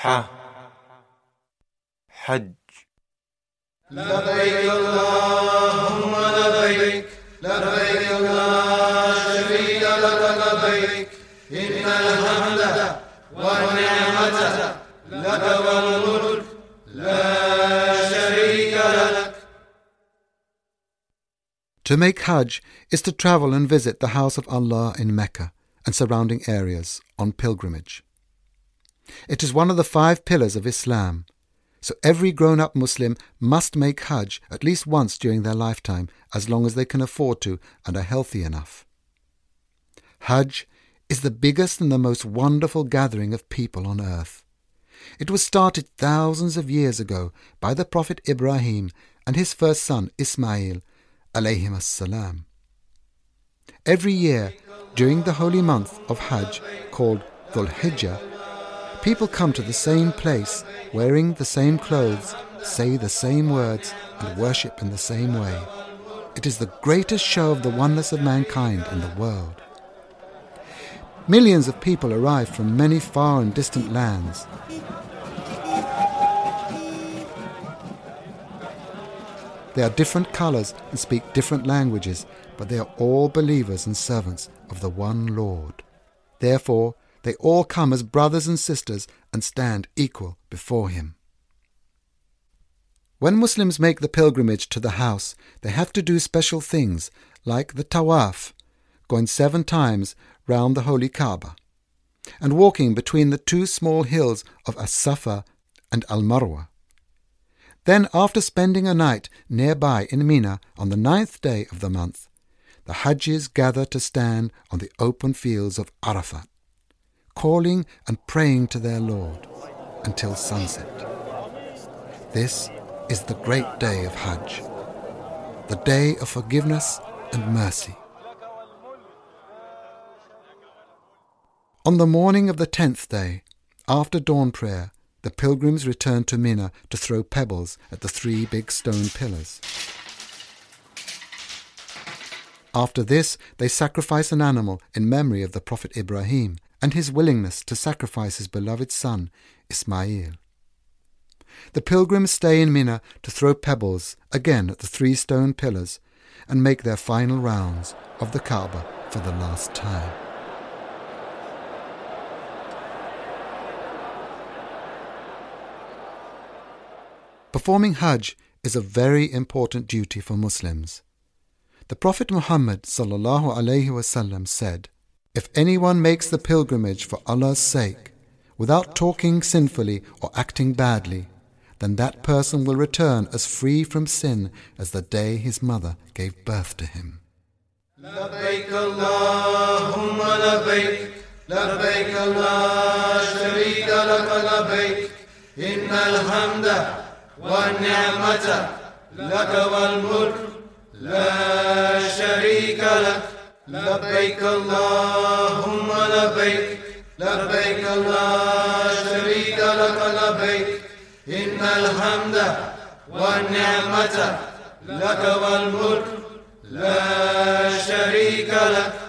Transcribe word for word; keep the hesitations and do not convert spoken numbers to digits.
ح حج. لبيك اللهم لبيك لبيك لا شريك لك لبيك إن الحمد والنعمة لك والملك لا شريك لك. To make Hajj is to travel and visit the house of Allah in Mecca and surrounding areas on pilgrimage. It is one of the five pillars of Islam, so every grown-up Muslim must make Hajj at least once during their lifetime, as long as they can afford to and are healthy enough. Hajj is the biggest and the most wonderful gathering of people on earth. It was started thousands of years ago by the Prophet Ibrahim and his first son Ismail, alayhim as-salam. Every year, during the holy month of Hajj, called Dhul Hijjah, people come to the same place, wearing the same clothes, say the same words, and worship in the same way. It is the greatest show of the oneness of mankind in the world. Millions of people arrive from many far and distant lands. They are different colours and speak different languages, but they are all believers and servants of the one Lord. Therefore, they all come as brothers and sisters and stand equal before him. When Muslims make the pilgrimage to the house, they have to do special things like the tawaf, going seven times round the holy Kaaba, and walking between the two small hills of As-Safa and Al-Marwa. Then, after spending a night nearby in Mina on the ninth day of the month, the Hajjis gather to stand on the open fields of Arafat, calling and praying to their Lord until sunset. This is the great day of Hajj, the day of forgiveness and mercy. On the morning of the tenth day, after dawn prayer, the pilgrims return to Mina to throw pebbles at the three big stone pillars. After this, they sacrifice an animal in memory of the Prophet Ibrahim and his willingness to sacrifice his beloved son, Ismail. The pilgrims stay in Mina to throw pebbles again at the three stone pillars and make their final rounds of the Kaaba for the last time. Performing Hajj is a very important duty for Muslims. The Prophet Muhammad sallallahu alaihi wasallam said, "If anyone makes the pilgrimage for Allah's sake, without talking sinfully or acting badly, then that person will return as free from sin as the day his mother gave birth to him." لبيك اللهم لبيك لبيك لا شريك لك لبيك إن الحمد والنعمة لك والملك لا شريك لك. لبيك اللهم لبيك لبيك لا شريك لك لبيك إن الحمد والنعمة لك والملك لا شريك لك.